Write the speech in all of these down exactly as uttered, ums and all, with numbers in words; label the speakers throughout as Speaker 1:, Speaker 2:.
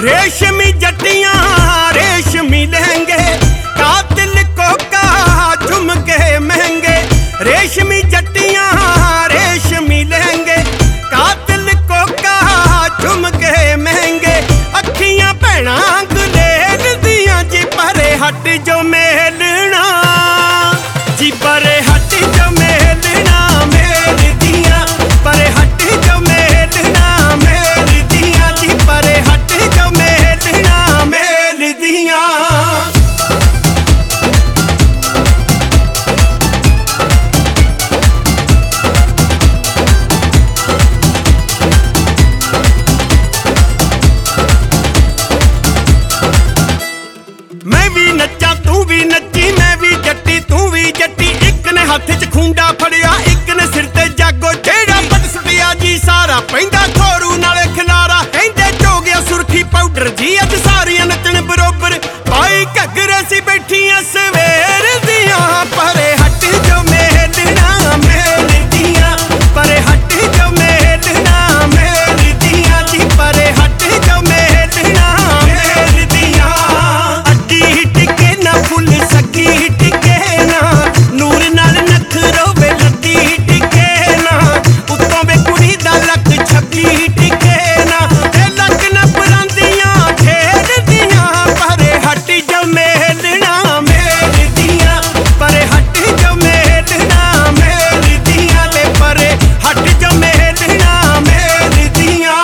Speaker 1: रेशमी जट्टियां रेशमी लहंगे, कातिल कोका झुमके महंगे। रेशमी जट्टियां रेशमी लहंगे, कातिल कोका झुमके महंगे। अखियां भैणां गुलेल दियां जी परे हट जो मेलना, जी परे हट जो मेलना मेल दियां, परे हट जो मेलना मेल दियां, जी परे हट जो मेलना मेल दियां। मैं भी नच्चा तू भी नच्ची, मैं भी जट्टी तू भी जट्टी। एक ने हाथ च खूंडा फड़िया, एक ने सिर ते जागो जेड़ा पट सुटिया जी सारा पैंदा खोरू नाले खिलारा। कहंदे जो गया सुरखी पाउडर जी अज सारियां नचण बरोबर, पाई घगरे सी बैठियां सवेर दियां। परे हट जो मेलना मेल दियां, परे हट जो मेलना मेल दियां, जी परे हट जो मेलना मेल दियां। अड्डी टिके ना फुल सकी टिके ना, नूर नाल नखरो वे लद्दी टिके ना। उत्तों वे कुड़ी दा लक छपी टिके ना, ते लक ना परांदियां खेल दियां। परे हट जो मेलना मेल दियां, परे हट जो मेलना मेल दियां, ते परे हट जो मेलना मेल दियां।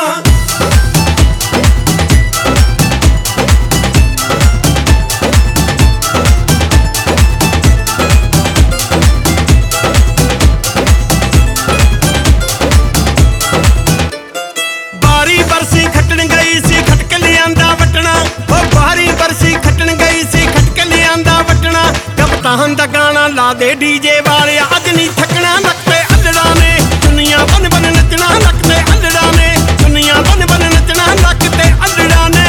Speaker 1: बारी बरसी खटन गई सी खटक लियांदा वटना, ओ बारी बरसी खटन गई सी खटक लियांदा वटना। कप्तान दा गाना ला दे डीजे वाले, अज नहीं थकना नकते अल्लड़ा ने। दुनिया बन बन नचना नकते अल्लड़ा ने, दुनिया बन बन नचना नकते अल्लड़ा ने।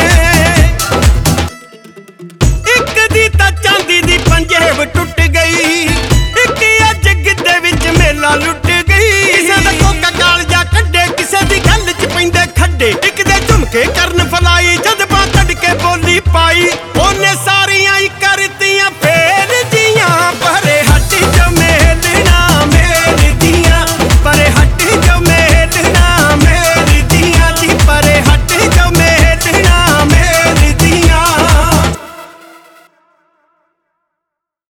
Speaker 1: एक दी तां चांदी दी पंजेब टुट गई, एक अज गिद्दे विच मेला लुट गई। किसे दा कोका कालजा कड्डे, किसे दी गल च पैंदे खड्डे। एक दे झुमके करन फलाई, जज्बा कढ के बोली पाई। ओने सारियां